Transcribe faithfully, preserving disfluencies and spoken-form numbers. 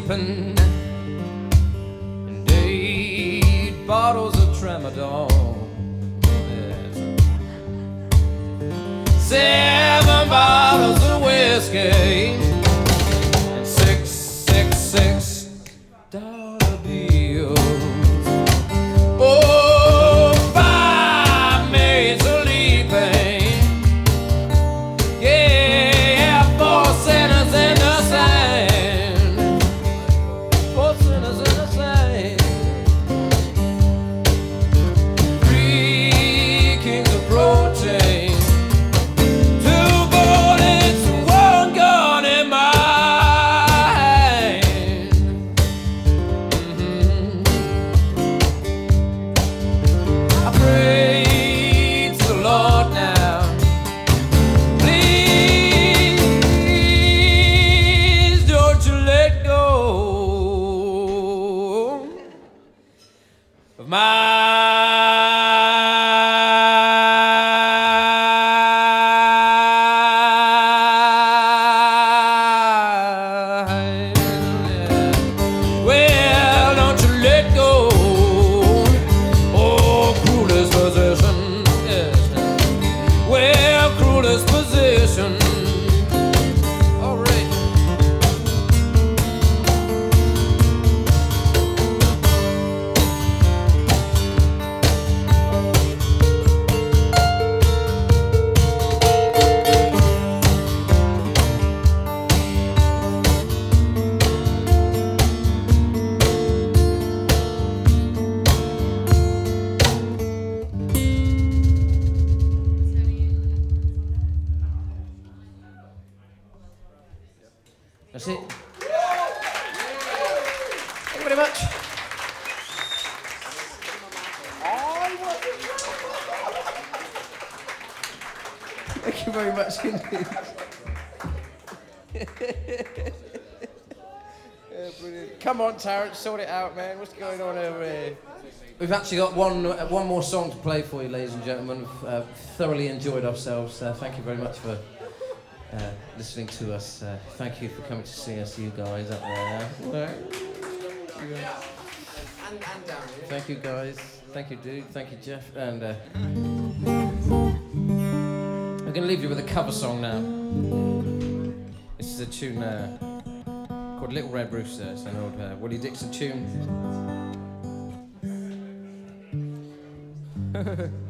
sleeping, and eight bottles of Tramadol. Yes. Seven bottles of whiskey, and six, six, six dollar bills. Oh, five maids of sleeping. Yeah, four sinners in the sand. Four sinners in the sand. Three kings of protein. Two bullets and one gun in my hand. Mm-hmm. I pray to the Lord now. Please don't you let go of mine. Well, don't you let go. Oh, cruelest position. Yes. Well, cruelest position. All right. That's it. Thank you very much. Thank you very much indeed. Yeah, brilliant. Come on, Terence, sort it out, man. What's going on over here? We've actually got one uh, one more song to play for you, ladies and gentlemen. We've uh, thoroughly enjoyed ourselves. Uh, thank you very much for uh, listening to us. Uh, thank you for coming to see us, you guys up there. Right. And, and down here. Thank you, guys. Thank you, dude. Thank you, Jeff. And uh, we're going to leave you with a cover song now. This is a tune uh, called Little Red Rooster. It's an old uh, Willie Dixon tune.